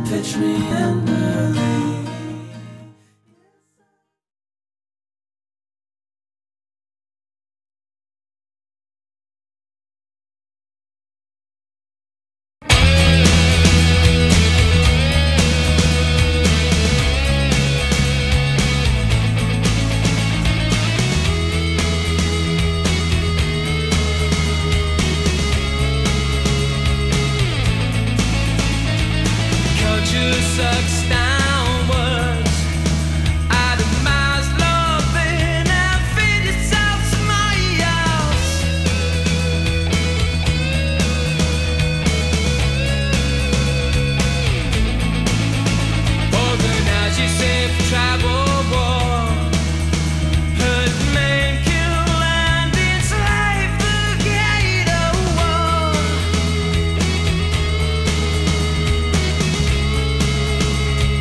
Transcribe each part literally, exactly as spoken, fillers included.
Pitch me tenderly. Sucks downwards, itemized loving and feed yourself somebody else. Organize yourself for travel war, hurt, maim, kill and enslave the gate of war.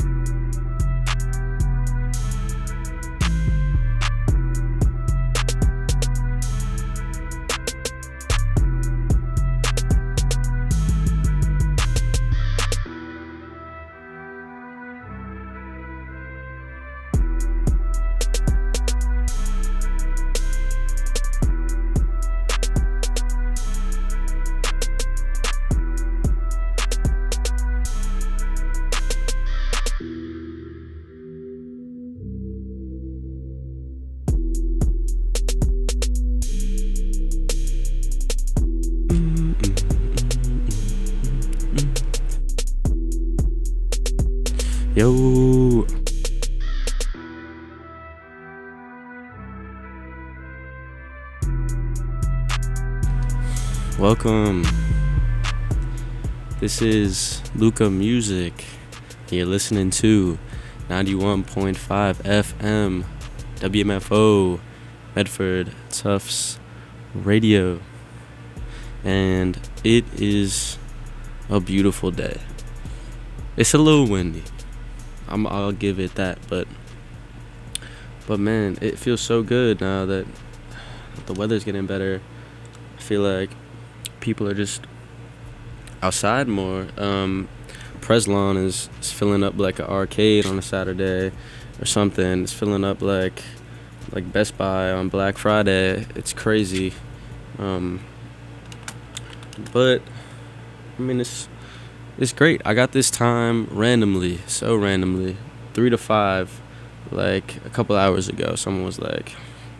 Yo. Welcome. This is Luca Music. You're listening to ninety-one point five F M W M F O Medford Tufts Radio. And it is a beautiful day. It's a little windy. I'm, I'll give it that, but but man, it feels so good now that the weather's getting better. I feel like people are just outside more. Um, Preslon is, is filling up like an arcade on a Saturday or something. It's filling up like like Best Buy on Black Friday. It's crazy. Um, but I mean, it's it's great. I got this time randomly, so randomly, three to five, like a couple hours ago. Someone was like,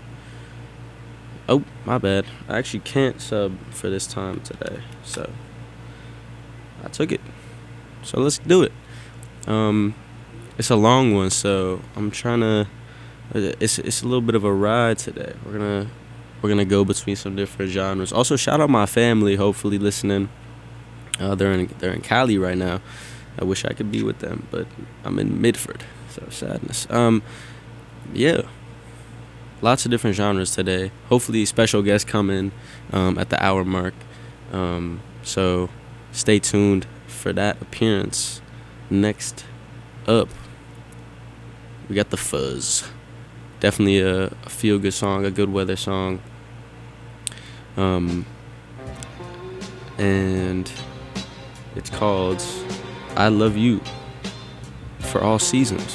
"Oh, my bad. I actually can't sub for this time today." So I took it. So let's do it. Um, it's a long one, so I'm trying to. It's it's a little bit of a ride today. We're gonna we're gonna go between some different genres. Also, shout out my family. Hopefully listening. Uh, they're in they're in Cali right now. I wish I could be with them, but I'm in Midford, so sadness. Um, yeah, lots of different genres today. Hopefully, special guests coming um, at the hour mark. Um, so stay tuned for that appearance. Next up, we got The Fuzz. Definitely a, a feel good song, a good weather song. Um, and it's called I Love You for All Seasons.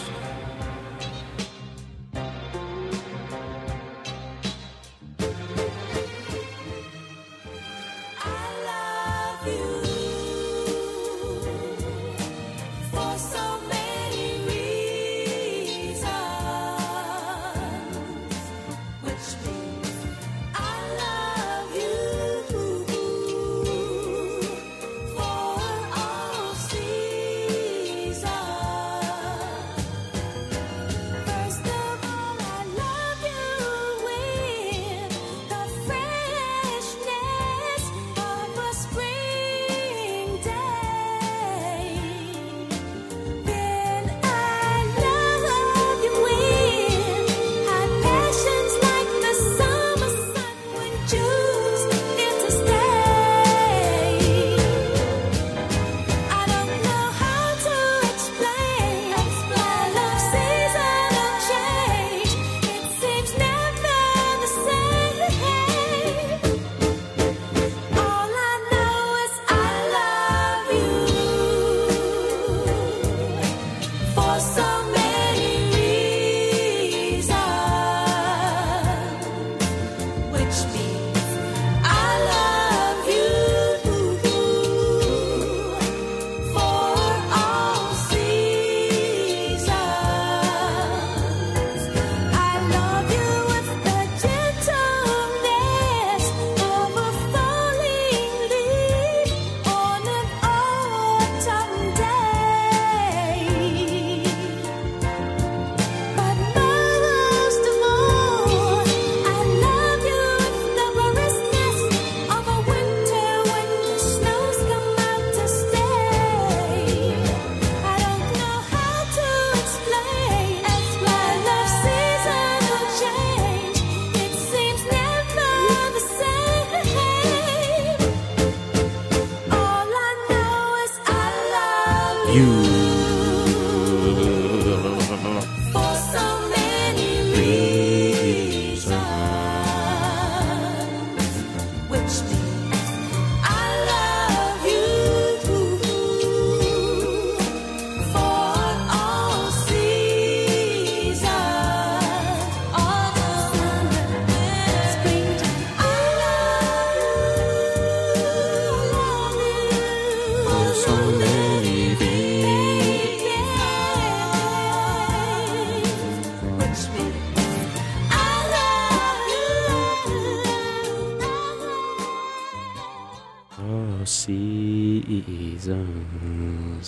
You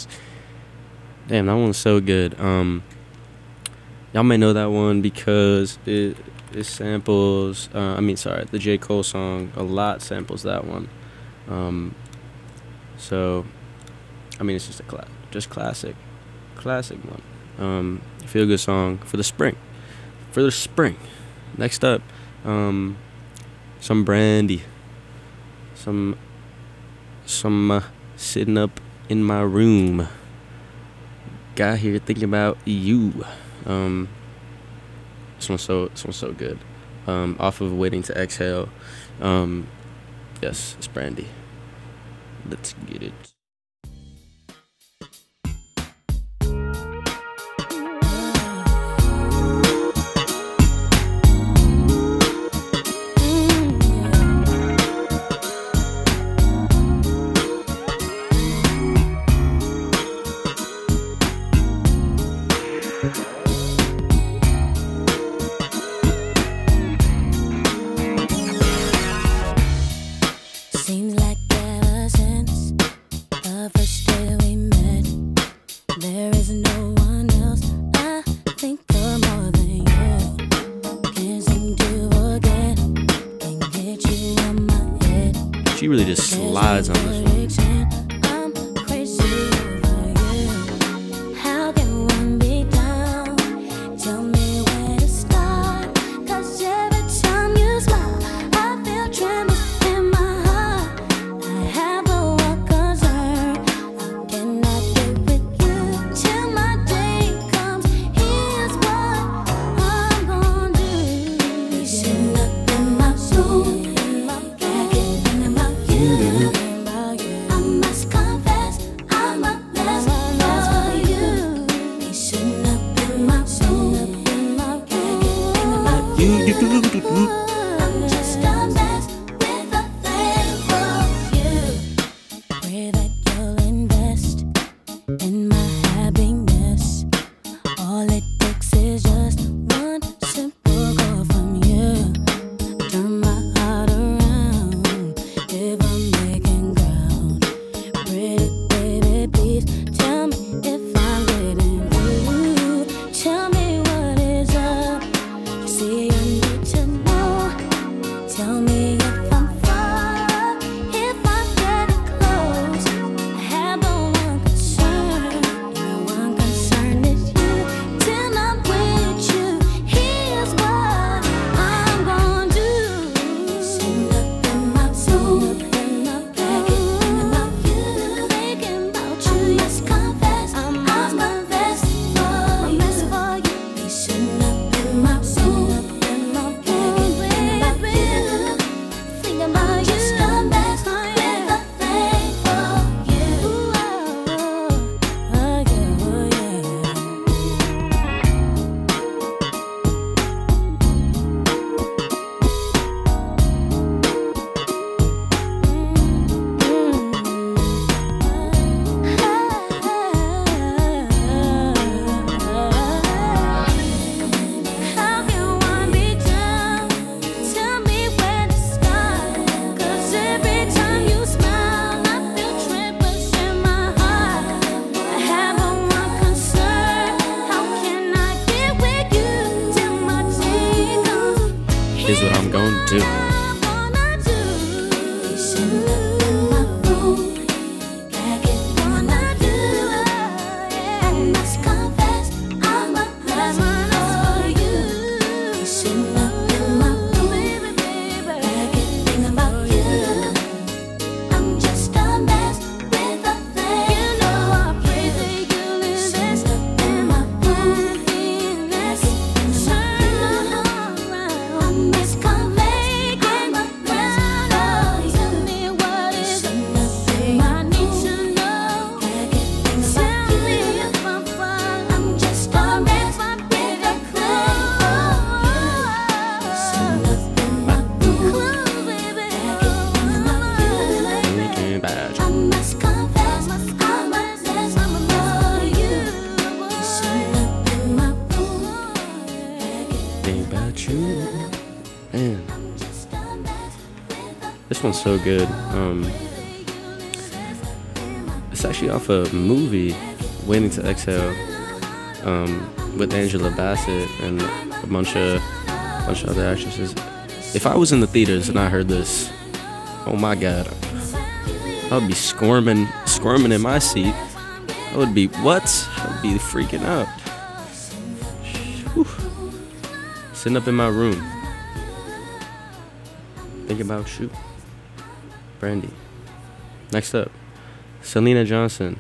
Yes. Damn, that one's so good. Um, y'all may know that one because it it samples. Uh, I mean, sorry, the J. Cole song a lot samples that one. Um, so, I mean, it's just a cla- just classic, classic one. Um, feel good song for the spring, for the spring. Next up, um, some Brandy, some some uh, sitting up in my room. Got here thinking about you. Um, this one's so this one's so good. Um, off of Waiting to Exhale. Um, yes, it's Brandy. Let's get it. Seems like ever since the first day we met, there is no one else I think of more than you. Can't seem to forget, can't get you on my head. She really just slides on this one. I'm crazy over you. How can one be down? Tell me where to start. 'Cause every time you smile, I feel tremors in my heart. I have a one concern. How can I get with you till my day comes? Here's what I'm gonna do. Be sitting up in my room, thinking about you. I must confess, I'm a mess for you. Be sitting up in my room, thinking about you. I'm just a mess with a thing for you. Pray that you'll invest in my happiness. All it takes is just one simple call from you. Turn my heart around if I'm making ground. Pretty baby, please tell me if I'm getting through. Tell me what is up. You see, I need to know. Tell me if I'm far, if I'm getting close. I have but one concern, and the one concern is you. Till I'm with you, here's what I'm gonna do. Sitting up in my room, thinking about you, thinking about you. Yes, confess, I'm a mess for you. Be sitting up in my room, thinking about you, thinking about you. Just a mess with a thing for you. Oh yeah, oh yeah. How can one be down? Tell me where to start. 'Cause every time you smile, I feel tremors in my heart. I have but one concern. How can I get with you till my day comes? Here's what I'm gonna do. I'm gonna do. Be sitting up in my room, thinking wanna do. I must confess, I'm a mess for you. Be sitting up in my room, thinking about you. I'm just a mess with a thing. You know I pray that you'll invest in my room. Turn around. I must confess, I'm a mess for you. Tell me what is it I need to know. Tell me if I'm fine. I'm just a mess with a thing for you. Baby. Thinking about you. I must confess, I'm a mess for you. Sitting up in my room, Think about you. Man, I'm just a mess with a this one's so good. Um, It's actually off a movie, Waiting to Exhale, um, with Angela Bassett and a bunch of bunch of other actresses. If I was in the theaters and I heard this, oh my god, I would be squirming, squirming in my seat. I would be what? I would be freaking out. Whew. Sitting up in my room, thinking about you, Brandy. Next up, Selena Johnson.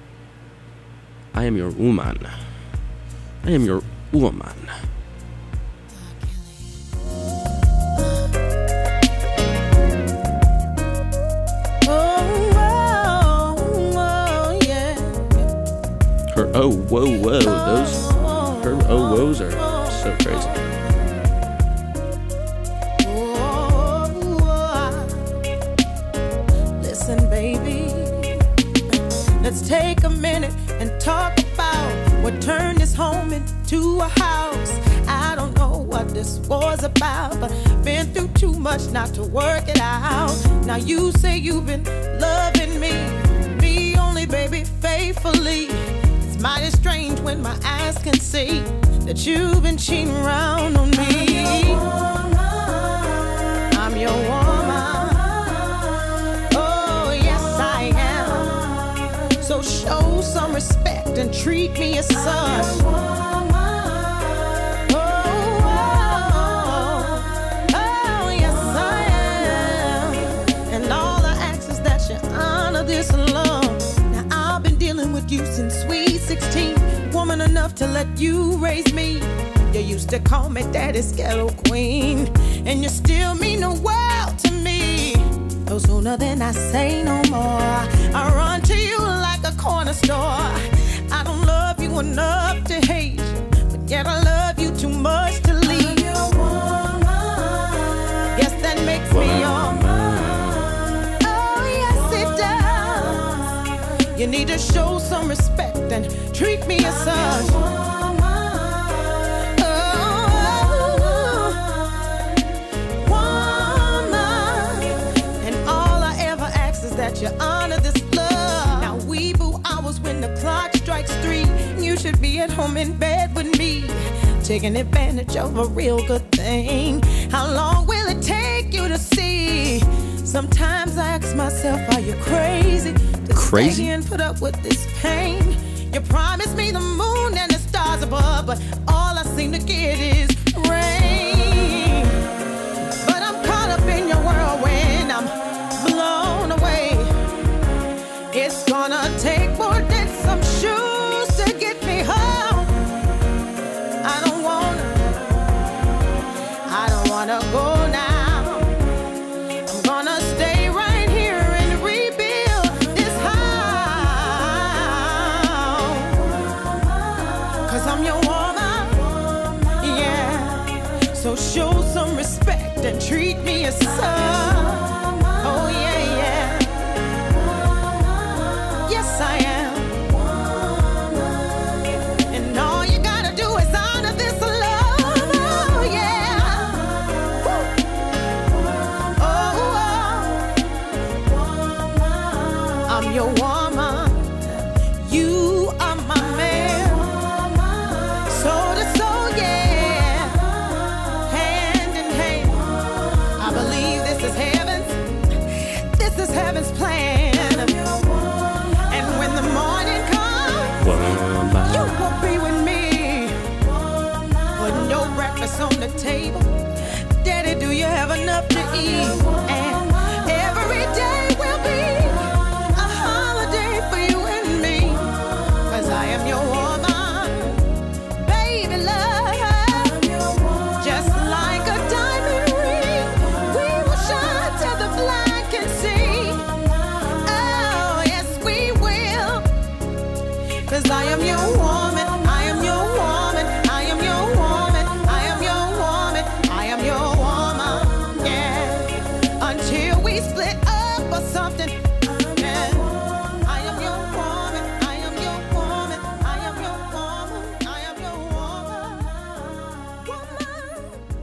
I am your woman. I am your woman. Her oh whoa whoa, those her oh whoas are so crazy. Listen, baby, let's take a minute and talk about what turned this home into a house. I don't know what this was about, but been through too much not to work it out. Now you say you've been loving me, me only, baby, faithfully. It's mighty strange when my eyes can see that you've been cheating around on me. I'm your woman. Oh, yes, I am. So show some respect and treat me as such. This love. Now I've been dealing with you since sweet sixteen, woman enough to let you raise me. You used to call me Daddy's ghetto queen, and you still mean the world to me. No sooner than I say no more, I run to you like a corner store. I don't love you enough to hate you, but yet I love you too much to leave. Your woman. Yes, that makes me your man. You need to show some respect and treat me as such. Oh, woman. And all I ever ask is that you honor this love. Now we boo hours when the clock strikes three. You should be at home in bed with me, taking advantage of a real good thing. How long will it take you to see? Sometimes I ask myself, are you crazy? Crazy? And put up with this pain. You promised me the moon and the stars above, but all I seem to get is rain. But I'm caught up in your whirlwind, I'm blown away. It's gonna take more than some shoes to get me home. I don't wanna, I don't wanna go now. So show some respect and treat me as such. Oh yeah, yeah. Yes, I am. And all you gotta do is honor this love. Oh yeah. Oh, oh. I'm your woman. You are my man. Soul to soul, yeah. Heaven's plan. And when the morning comes, you will be with me, putting your breakfast on the table. Daddy, do you have enough to eat? And every day will be a holiday for you and me, 'cause I am your woman, baby love. Just like a diamond ring, we will shine till the blind can see. 'Cause I am your woman, I am your woman, I am your woman, I am your woman, I am your woman, yeah. Until we split up or something, yeah. I am your woman, I am your woman, I am your woman, I am your woman, woman.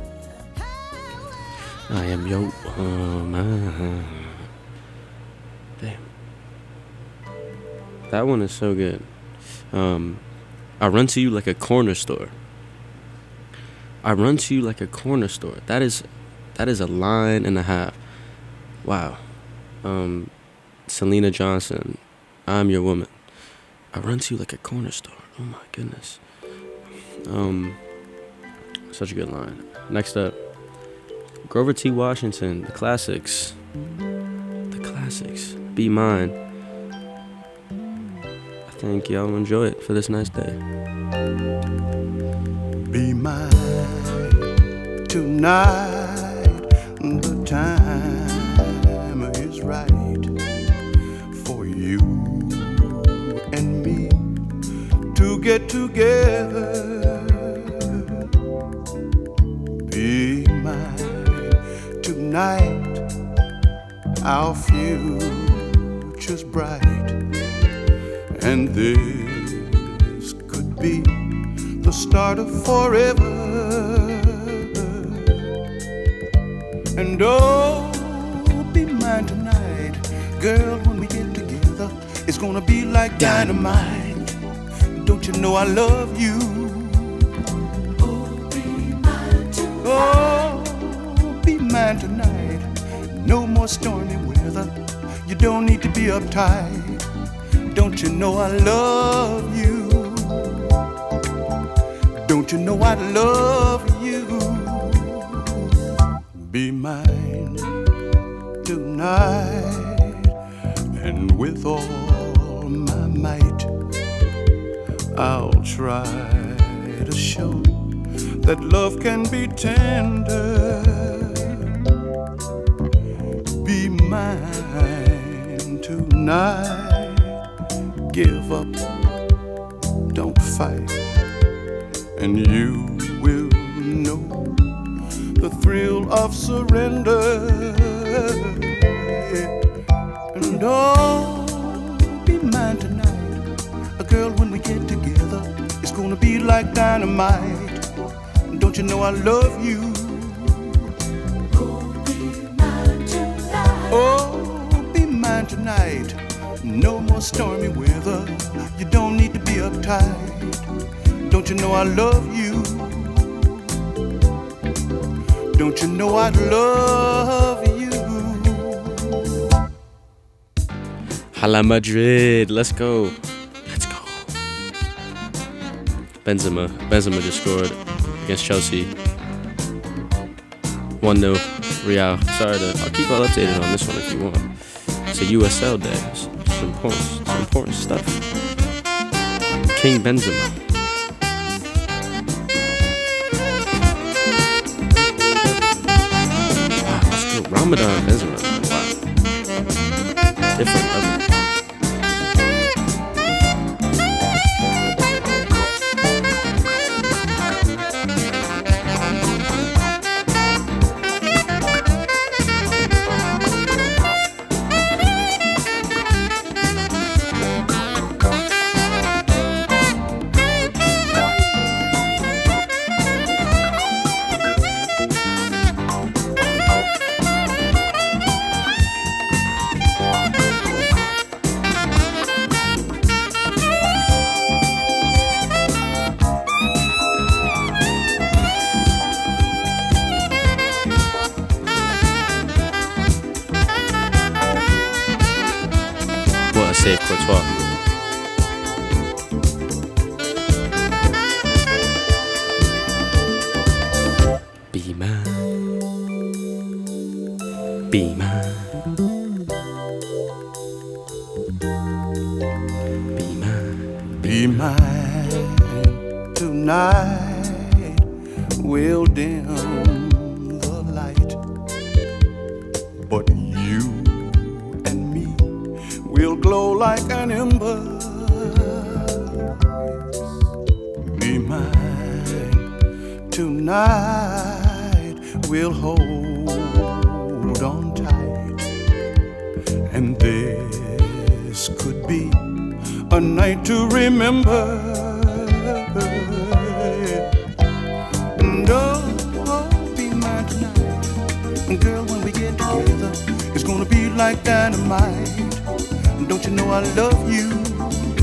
I am your woman. Damn. That one is so good. Um, I run to you like a corner store. I run to you like a corner store. That is, that is a line and a half. Wow. Um, Selena Johnson, I'm Your Woman. I run to you like a corner store. Oh my goodness. Um, such a good line. Next up, Grover T. Washington, the classics. The classics. Be Mine. I think y'all will enjoy it for this nice day. Be mine tonight. The time is right for you and me to get together. Be mine tonight. Our future's bright, and this could be the start of forever. And oh, be mine tonight, girl. When we get together, it's gonna be like dynamite. Don't you know I love you? Oh, be mine tonight. Oh, be mine tonight. No more stormy weather. You don't need to be uptight. Don't you know I love you? Don't you know I love you? Be mine tonight, and with all my might, I'll try to show that love can be tender. Be mine tonight. Give up, don't fight, and you will know the thrill of surrender. And oh, be mine tonight, a girl. When we get together, it's gonna be like dynamite. Don't you know I love you? Oh, be mine tonight. No more stormy weather. You don't need to be uptight. Don't you know I love you? Don't you know I love you? Hala Madrid. Let's go. Let's go. Benzema. Benzema just scored against Chelsea. one nil. Real. Sorry to. I'll keep y'all updated on this one if you want. It's a U S L day. It's, it's important. It's important stuff. King Benzema. Wow, let's go. Ramadan Benzema. Wow. Different level. Save Courtois. Be mine. Be mine. Be mine. Be mine tonight. We'll dim the light, but you and me will glow like an ember. Be mine tonight. We'll hold on tight, and this could be a night to remember. And oh, oh, be mine tonight. And girl, when we get together, it's gonna be like dynamite. Don't you know I love you?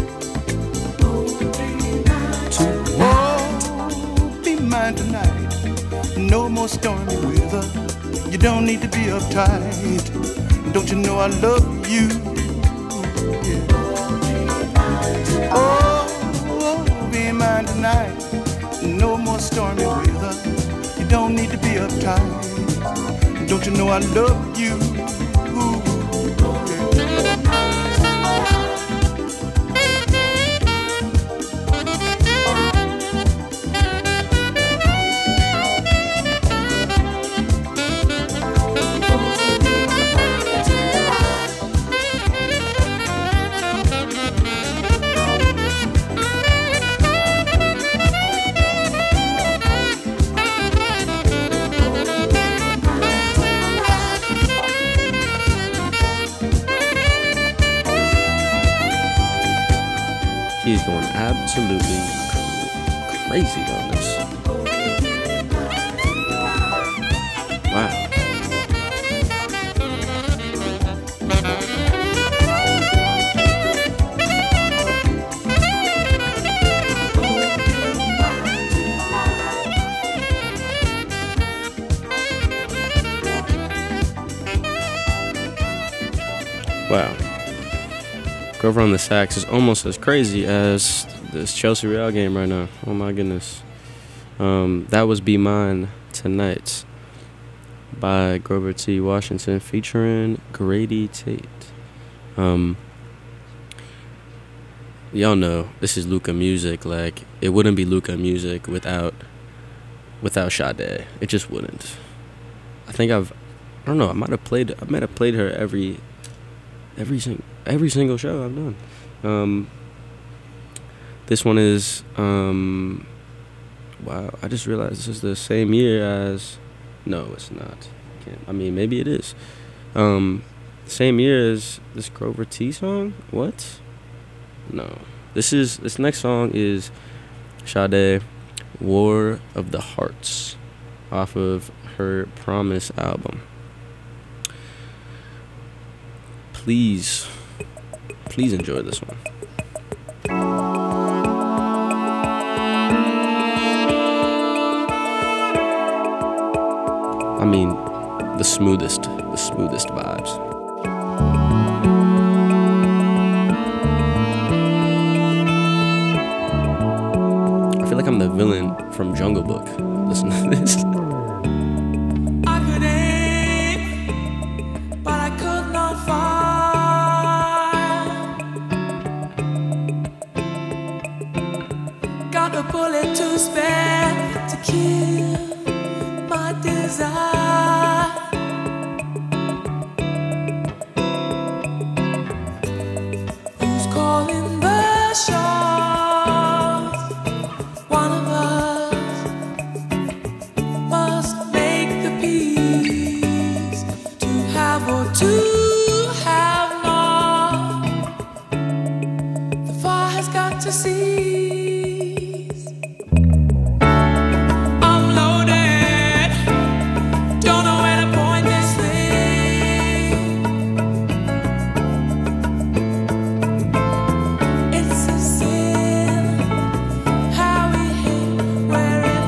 more stormy weather. You don't need to be uptight. Don't you know I love you? Yeah. Oh, oh, be mine tonight. No more stormy weather. You don't need to be uptight. Don't you know I love you? Ooh, He's going absolutely cr- crazy on this. Wow. Wow. Grover on the sax is almost as crazy as this Chelsea Real game right now. Oh my goodness. Um, that was Be Mine Tonight by Grover T. Washington featuring Grady Tate. Um, y'all know this is Luca music. Like, it wouldn't be Luca music without without Sade. It just wouldn't. I think I've I don't know, I might have played I might have played her every every single Every single show I've done. Um, this one is, um, wow, I just realized this is the same year as, no, it's not. Can't, I mean, maybe it is. Um, same year as this Grover T song? What? No. This is, this next song is Sade, War of the Hearts, off of her Promise album. Please, please enjoy this one. I mean, the smoothest, the smoothest vibes. I feel like I'm the villain from Jungle Book. Listen to this. I could aim, but I could not find. Got a bullet to spare to kill my desire. Who's calling the shots? One of us must make the peace, to have or to have not. The fire has got to cease. I'm loaded, don't know where to point this thing. It's a sin, how we hate where it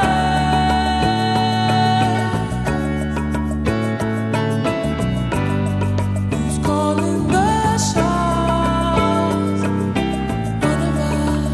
hurts. Who's calling the shots? One of us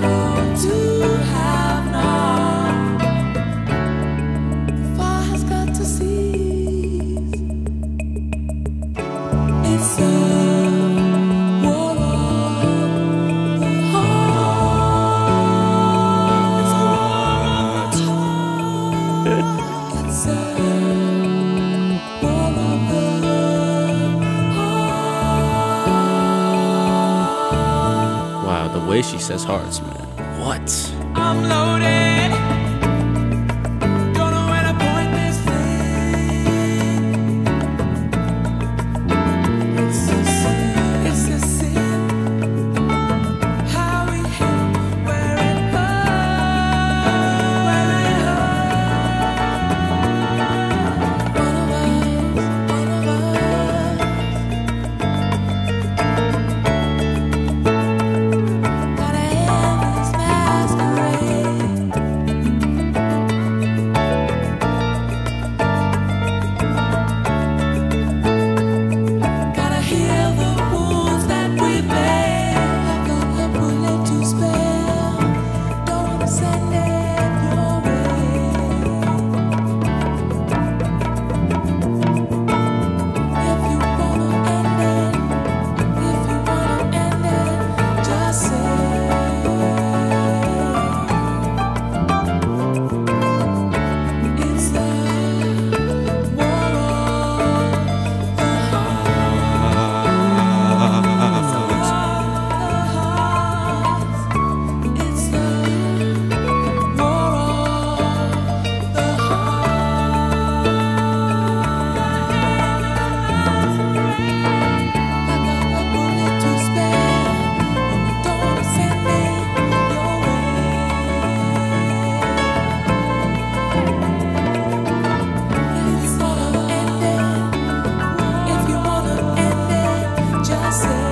Way she says hearts, man. What? I'm loaded. Don't know where to point this thing. It's a sin. It's a sin. How we hit where it hurts. Where it hurts. One of us. One of us. Gotta end this masquerade. Gotta heal the wounds that we bear. I've got a bullet to spare. Don't wanna send it your way. If you wanna end it, if you wanna end it, just say. It's the war of the hearts. It's the war of the hearts. I got a bullet to spare, and you don't wanna send it your way. If you wanna end it, if you wanna end it, just say.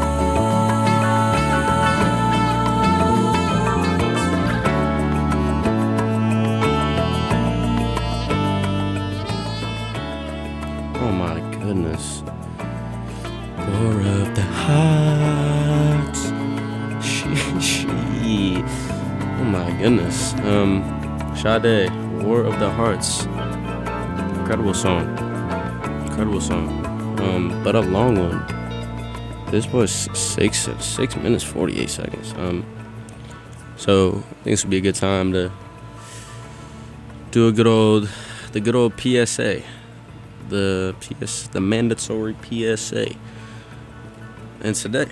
Oh my goodness. War of the hearts. She, she. Oh my goodness. Um, Sade, War of the Hearts. Incredible song. Incredible song. Um, but a long one. This was six six minutes forty-eight seconds. Um, so I think this would be a good time to do a good old, the good old P S A. The P S, the mandatory P S A. And today,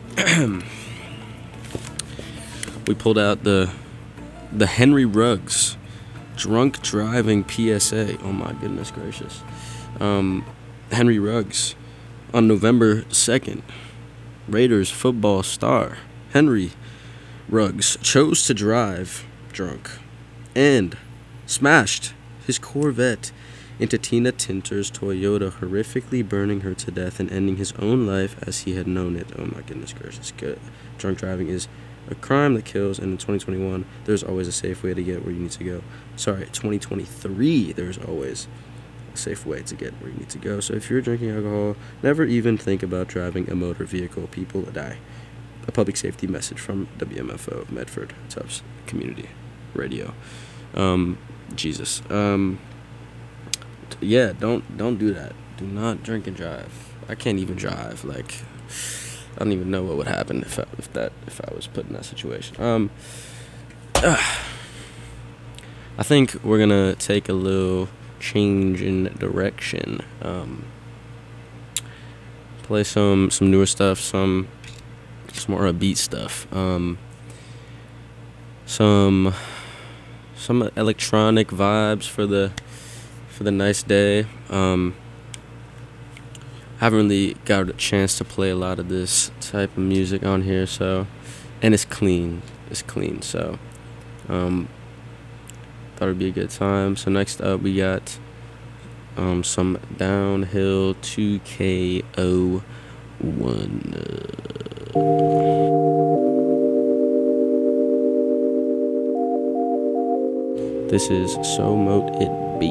we pulled out the the Henry Ruggs drunk driving P S A. Oh my goodness gracious. Um, Henry Ruggs on November second, Raiders football star Henry Ruggs chose to drive drunk and smashed his Corvette into Tina Tinter's Toyota, horrifically burning her to death and ending his own life as he had known it. Oh my goodness gracious. Good. Drunk driving is a crime that kills, and in twenty twenty-one, there's always a safe way to get where you need to go. Sorry, twenty twenty-three, there's always a safe way to get where you need to go. So if you're drinking alcohol, never even think about driving a motor vehicle. People die. A public safety message from W M F O, Medford, Tufts Community Radio. Um, Jesus. Um... Yeah, don't don't do that. Do not drink and drive. I can't even drive. Like, I don't even know what would happen if I, if that if I was put in that situation. Um, uh, I think we're gonna take a little change in direction. Um, play some some newer stuff, some some more upbeat stuff. Um, some some electronic vibes for the. for the nice day. Um, haven't really got a chance to play a lot of this type of music on here, so, and it's clean, it's clean, so, um, thought it'd be a good time. So next up we got, um, some Downhill two K oh one. This is So Mote It Be.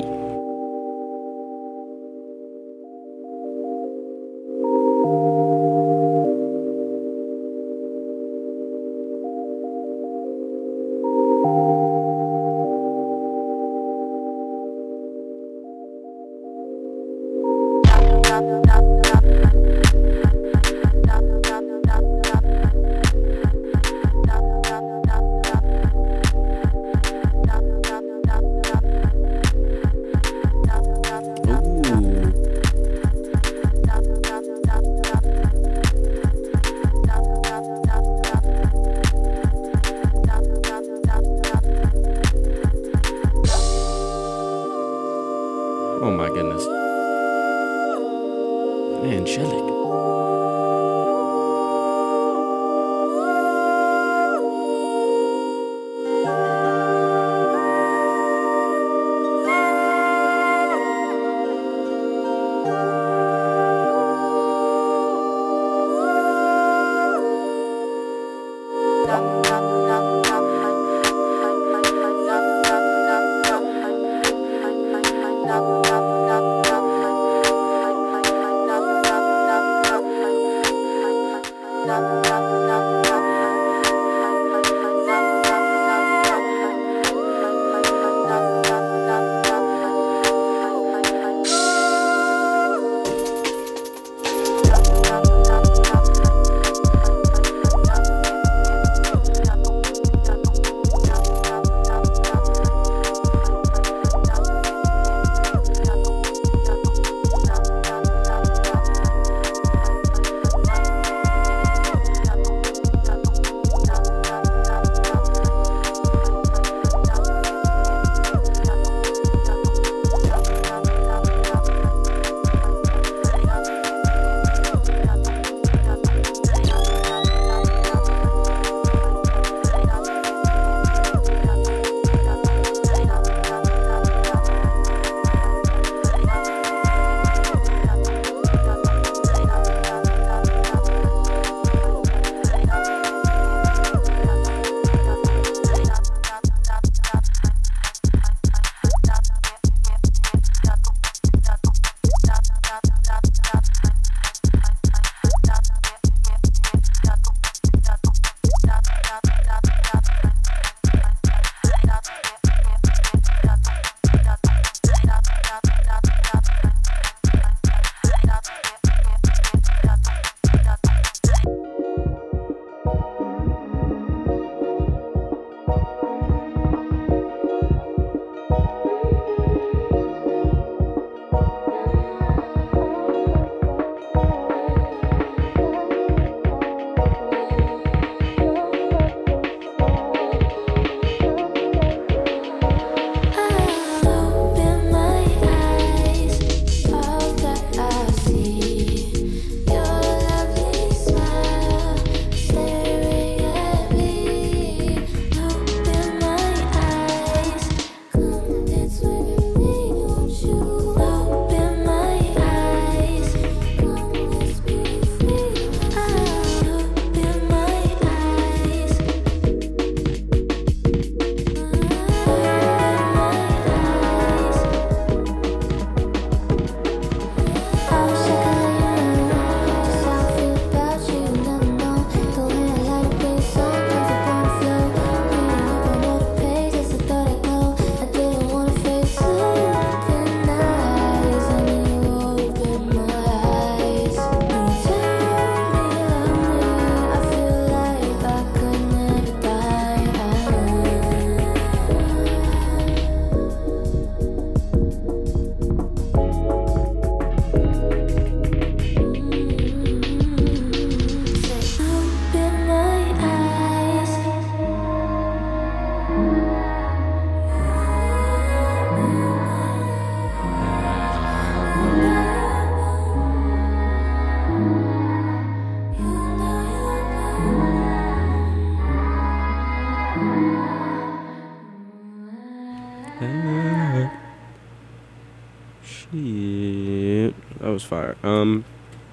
Shit. That was fire. Um,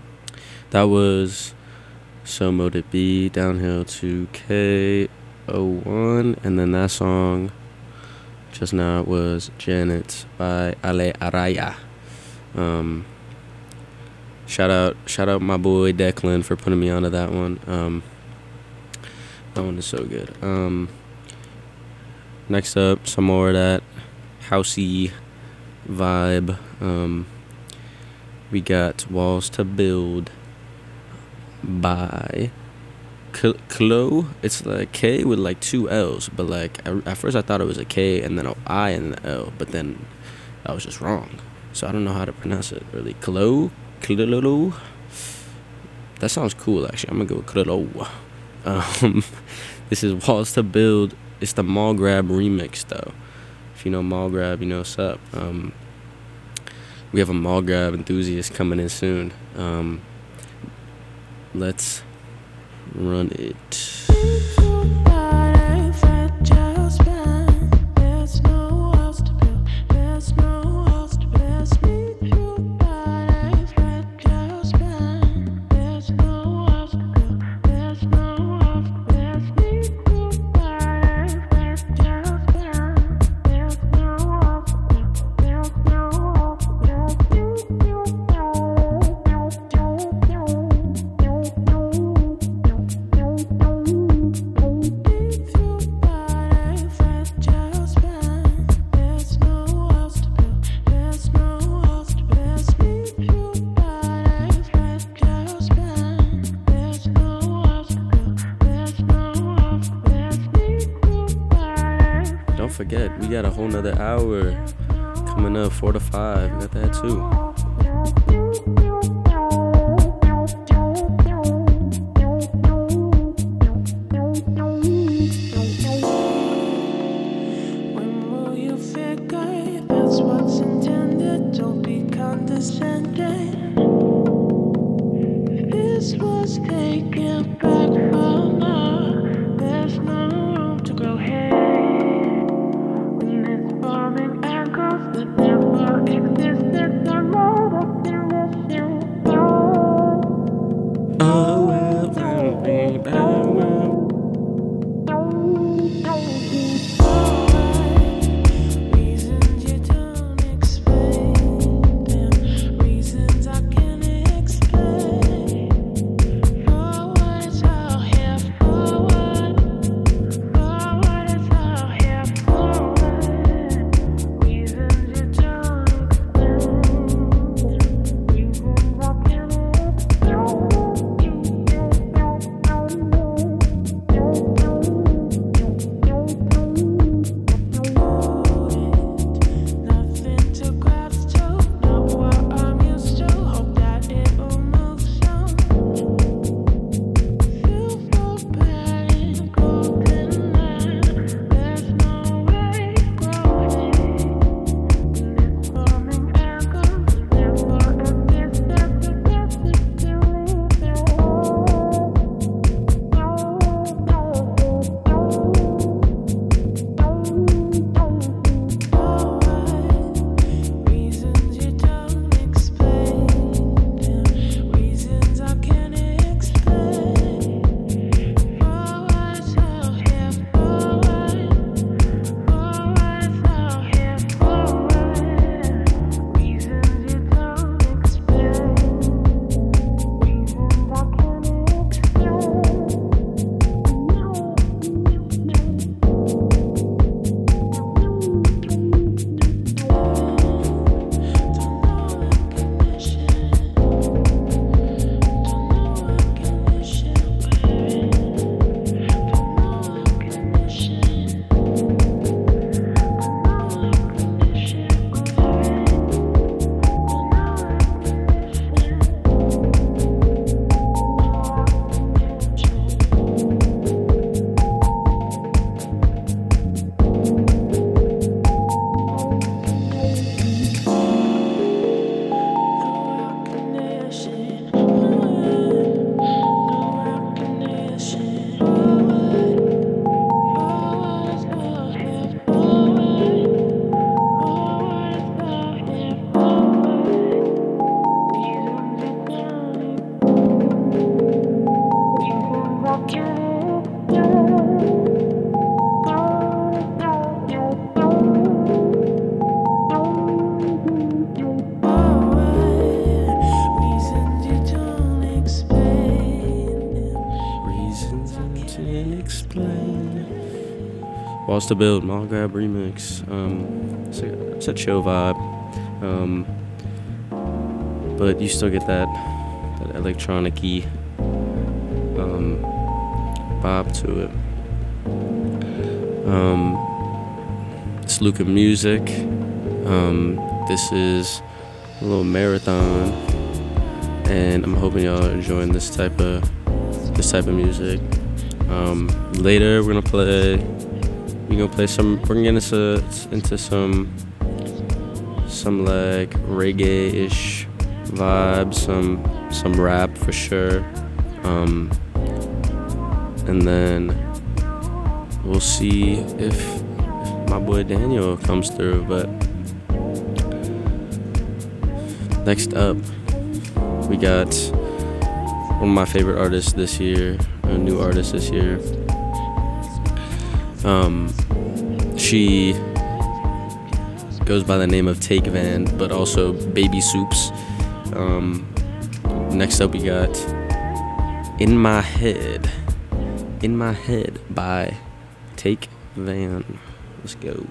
that was So Mote It Be, Downhill to K O one, and then that song just now was Janet by Ale Araya. Um, shout out, shout out my boy Declan for putting me onto that one. Um, that one is so good. Um, next up, some more of that housey vibe. Um, we got Walls to Build by Klo. It's like K with like two L's, but like at first I thought it was a K and then an I and an L, but then I was just wrong. So I don't know how to pronounce it really. Klo, Klo. That sounds cool actually. I'm gonna go with Klo. Um, this is Walls to Build. It's the Mall Grab remix though. If you know Mall Grab, you know what's up. Um, we have a Mall Grab enthusiast coming in soon. Um, let's run it. There's no don't forget, we got a whole nother hour coming up, four to five. We got that too. When will you figure if that's what's intended? Don't be condescending. This was taken back from now. There's no room to grow hair. When it's forming ankles that never existed, the mode of condition. Oh, well, well, baby, well. Reasons you don't explain them. Reasons I can't explain. Forward is all here forward. Forward is all here forward. Reasons you don't explain. Reasons I can't explain. Nothing to grasp to, not what I'm used to. Hope that it will move soon. Silver pen, golden land. There's no way growing. It's forming echoes, never existed. The best is to leave it. Reasons you don't explain them. Reasons I can't explain. Forward is all here forward. Forward is all here forward. Reasons you don't explain. Reasons I Reasons you don't explain. Reasons I can't explain. Walls to Build, Mall Grab remix. Um, it's a, it's a chill vibe. Um, but you still get that that electronic-y um, vibe to it. Um, it's Luca Music. Um, this is a little marathon, and I'm hoping y'all are enjoying this type of this type of music. Um, later we're gonna play. We're gonna play some. We're gonna get into into some some like reggae-ish vibes, some some rap for sure, um, and then we'll see if, if my boy Daniel comes through. But next up, we got one of my favorite artists this year, a new artist this year. Um, she goes by the name of Take Van, but also Baby Soups. Um, next up, we got In My Head, In My Head by Take Van. Let's go.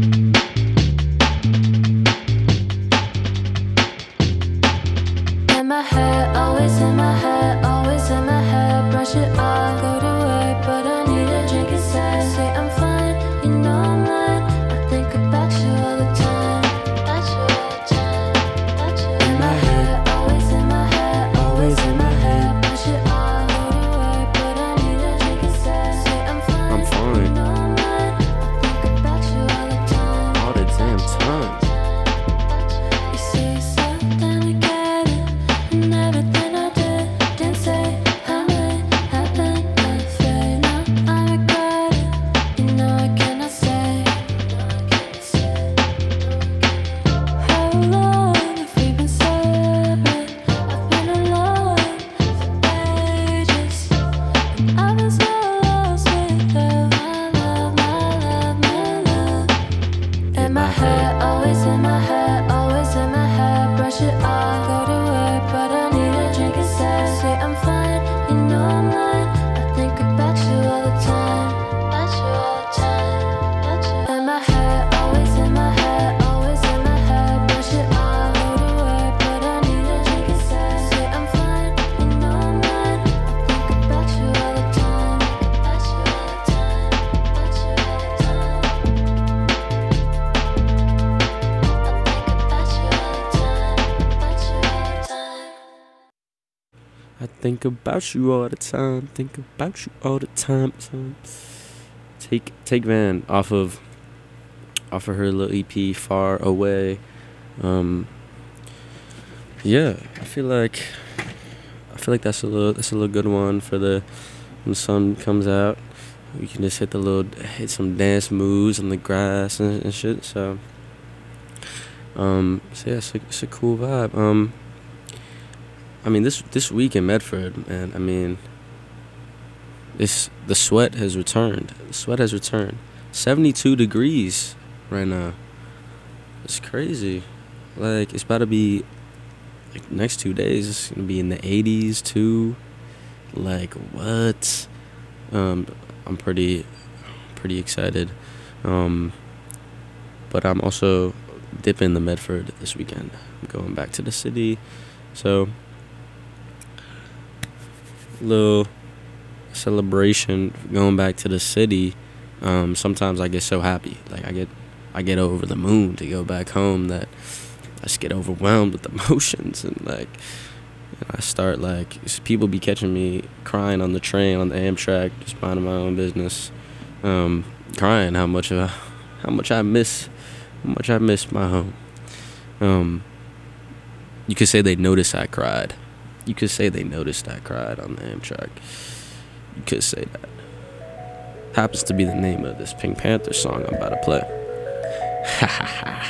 Am my head, always in my head, always in my head. Brush it off, go to work, but I need a drink instead. Say I'm fine, you know I'm lying. I think about you all the time, about you all the time, about you. In my head, always in my head, always in my head. Brush it off, go to work, but I need a drink instead. Say I'm fine, I'm fine. you know I'm lying. I think about you all the time, all the damn time. you say something to get it, and everything I did, didn't say how it happened. I feel now I regret it. You know I cannot say. How long have we been separate? I've been alone for ages. I've been so lost without my love, my love, my love. In my head, always in my head, always in my head. Brush it off, go to work, but I need a drink instead. Say I'm fine, you know I'm lying. I think about you all the time, about you all the time, about you. In my head, always in my head, always in my head. Brush it off, go to work, but I need a drink instead. Say I'm fine, you know I'm lying. I think about you all the time, about you all the time, about you all the time. I think about you all the time. Think about you all the time. Son. Take Take Van off of off of her little E P Far Away. Um, yeah, I feel like I feel like that's a little that's a little good one for the when the sun comes out. We can just hit the little hit some dance moves on the grass and, and shit. So, um, so yeah, it's a, it's a cool vibe. Um. I mean, this this week in Medford, man, I mean, this the sweat has returned. The sweat has returned. seventy-two degrees right now. It's crazy. Like, it's about to be, like, next two days, it's going to be in the eighties, too. Like, what? Um, I'm pretty, pretty excited. Um, but I'm also dipping the Medford this weekend. I'm going back to the city. So, little celebration going back to the city. Um, sometimes I get so happy, like I get, I get over the moon to go back home that I just get overwhelmed with emotions and like, and I start like people be catching me crying on the train on the Amtrak, just minding my own business, um, crying how much uh, how much I miss, how much I miss my home. Um, you could say they noticed I cried. You could say they noticed I cried on the Amtrak. You could say that. Happens to be the name of this Pink Panther song I'm about to play. Ha ha ha.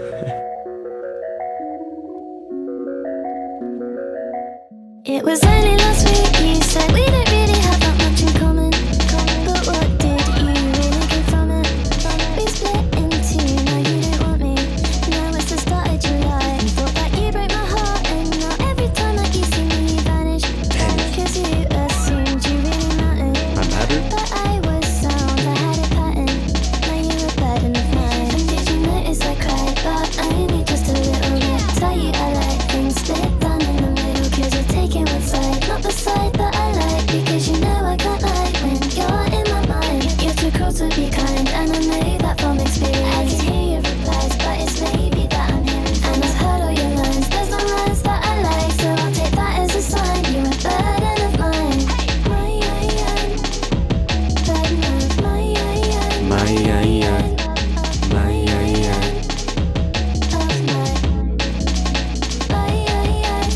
It was only last week you said we don't really have that much in common. But what did you really get from it? We split in two, now you don't want me. Now it's the start of July. You thought that you broke my heart, and now every time that you see me you vanish. Cause you assumed you really mattered. I mattered? But I was sound, I had a pattern. Now you were bad enough mine. And did you notice I cried, but only just a little bit. Tell you I like things split down in the middle. Cause you're taking one side, not the side that I like. Because you know I can't lie when you're in my mind. You're too cruel to be kind, and I know that from experience. I can hear your replies, but it's maybe that I'm hearing. And I've heard all your lines, there's no lines that I like. So I'll take that as a sign, you're a burden of mine. My iron, burden of my iron. My iron, my iron. Of my, my iron.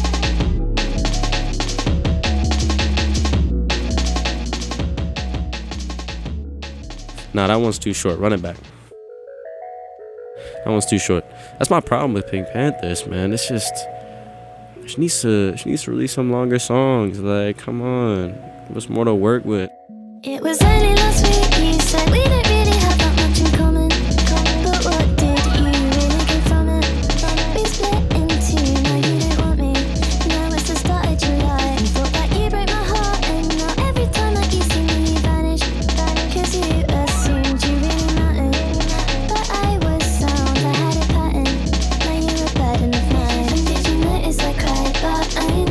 Nah, that one's too short. Run it back. That one's too short. That's my problem with Pink Panthers, man. It's just she needs to she needs to release some longer songs. Like, come on, give us more to work with. It was only last week you said we don't really have that much in common. But what did you really get from it? We split in two, now you don't want me. Now it's the start of July. You thought that you broke my heart, and now every time that you see me you vanish. Cause you assumed you really mattered. But I was sound, I had a pattern. Now you were bad enough mine. And did you notice I cried, but I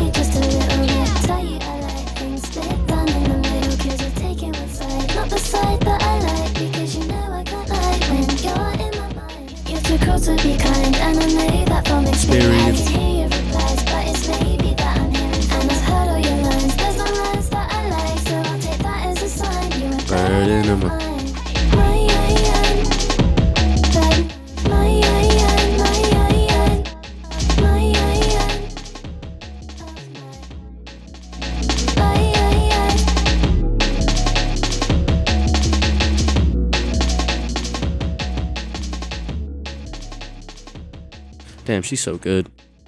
Damn, she's so good.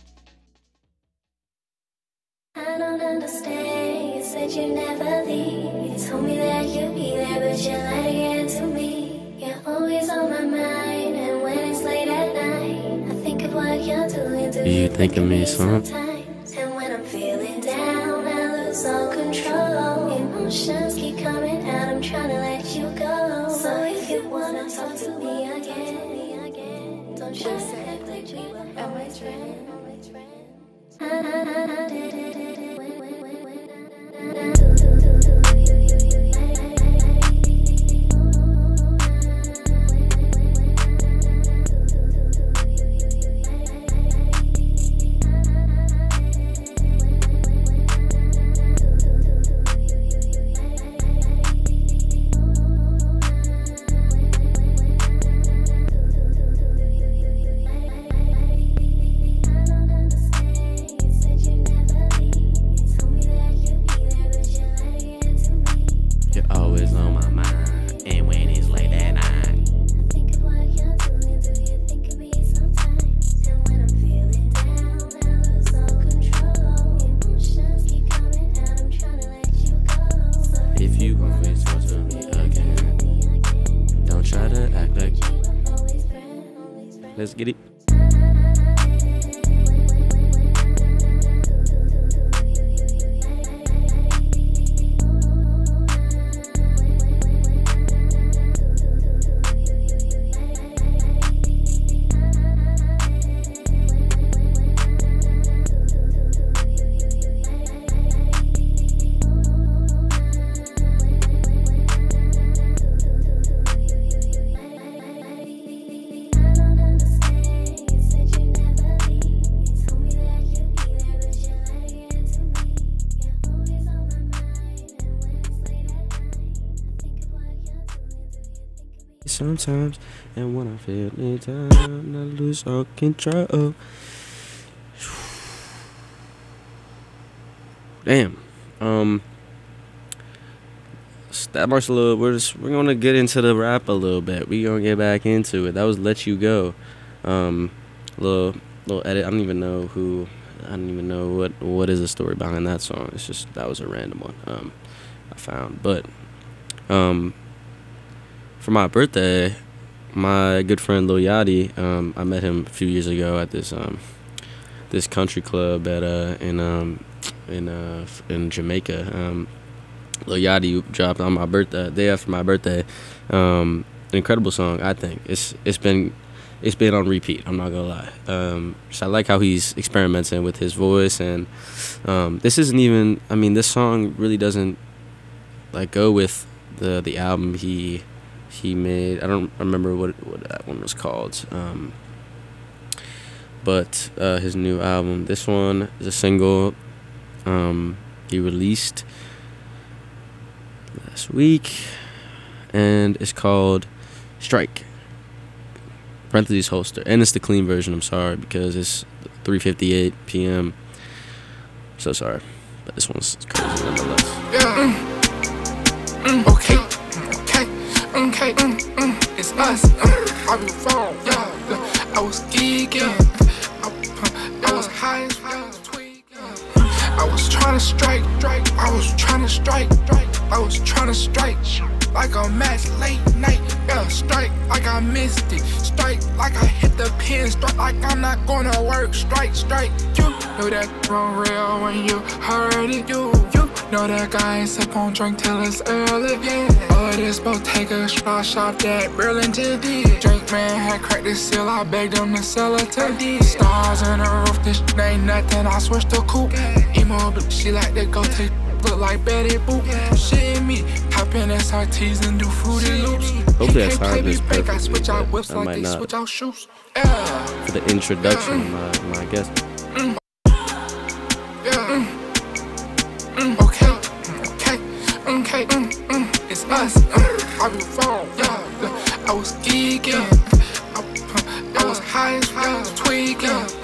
I don't understand. You said you never leave. You told me that you'd be there, but you're lying to me. You're always on my mind, and when it's late at night, I think of what you're doing. Do you think of me sometimes? And when I'm feeling down, I lose all control. Emotions keep coming out. I'm trying to let you go. So if you wanna talk to me again, don't try to act like we were always friends. Let's get it. Sometimes, and when I feel it down, I lose all control. Damn. Um. That marks a little. We're just we're gonna get into the rap a little bit. We gonna get back into it. That was "Let You Go." Um, little little edit. I don't even know who. I don't even know what what is the story behind that song. It's just that was a random one. Um, I found, but um. For my birthday, my good friend Lil Yachty, um, I met him a few years ago at this um, this country club at uh, in um, in uh, in Jamaica. Um, Lil Yachty dropped on my birthday, day after my birthday, um, an incredible song. I think it's it's been it's been on repeat. I'm not gonna lie. Um, so I like how he's experimenting with his voice, and um, this isn't even. I mean, this song really doesn't like go with the the album he. He made, I don't remember what what that one was called, um, but uh, his new album. This one is a single um, he released last week, and it's called Strike. Parentheses holster, and it's the clean version. I'm sorry because it's three fifty-eight p.m. So sorry, but this one's crazy nonetheless. Yeah. Mm. Mm. Okay. Okay, mm, mm, it's us. Uh, I be wrong, yeah. I was geeking. I, I was high as I was tweaking. I was trying to strike, strike. I was trying to strike, strike. I was trying to strike like a match late night. Yeah, strike like I missed it. Strike like I hit the pin. Strike like I'm not gonna work. Strike, strike. You know that wrong real when you heard it. You, you. Know that guy ain't sip on drink till it's early. Yeah. All of this boat take a shot shop that Burlington did. Drink man had cracked the seal, I begged him to sell it to. Stars in the roof, this shit ain't nothing. I switched the coupe. Emo bitch, she like to go take look like Betty Boop. Shit in me, hop in S R Ts and do fruity loops. Hopefully I timed this I perfectly, switch out whips but I like might they not. switch out shoes. Yeah. For the introduction, my, my guess. Mm. Yeah. Mm. Mm. Okay, okay, okay, mm, mm, it's us. Uh, I be wrong, yeah. I was geeking. I, I was high as I was tweaking.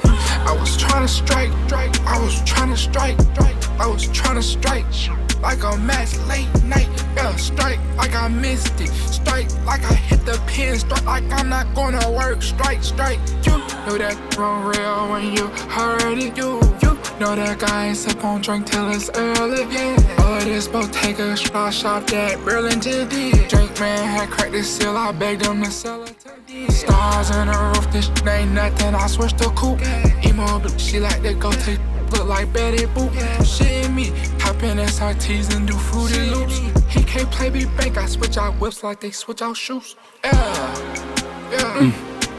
I was trying to strike, strike. I was trying to strike, strike. I was trying to strike. Like a match late night, yeah, strike like I missed it. Strike like I hit the pin, strike like I'm not gonna work. Strike, strike, you know that wrong real when you heard it. You, you know that guy ain't sip on drink till it's early. Yeah, all of this Bottega shop shop that Burlington did. Drink man had cracked the seal, I begged him to sell it. Stars in the roof, this shit ain't nothing. I switched the coupe. Emo, but she like to go take. Look like Betty Boop, shit in me. Hop in S R Ts and do Fruity Loops. He can't play me bank, I switch out whips like they switch out shoes. Yeah, yeah. Mm.